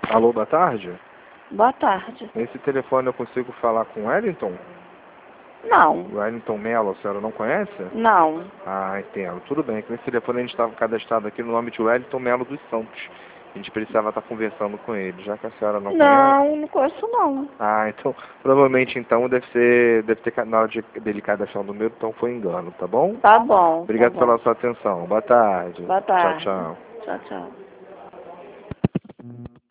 Alô, boa tarde. Boa tarde. Nesse telefone eu consigo falar com o Wellington? Não. Wellington Mello, a senhora não conhece? Não. Ah, entendo. Tudo bem, que nesse telefone a gente estava cadastrado aqui no nome de Wellington Mello dos Santos. A gente precisava estar conversando com ele, já que a senhora não conhece. Não conheço não. Ah, então, provavelmente então deve ter, na hora dele cadastrar o número, então foi engano, tá bom? Tá bom. Obrigado tá bom. pela sua atenção. Boa tarde. Boa tarde. Tchau, tchau. Tchau, tchau.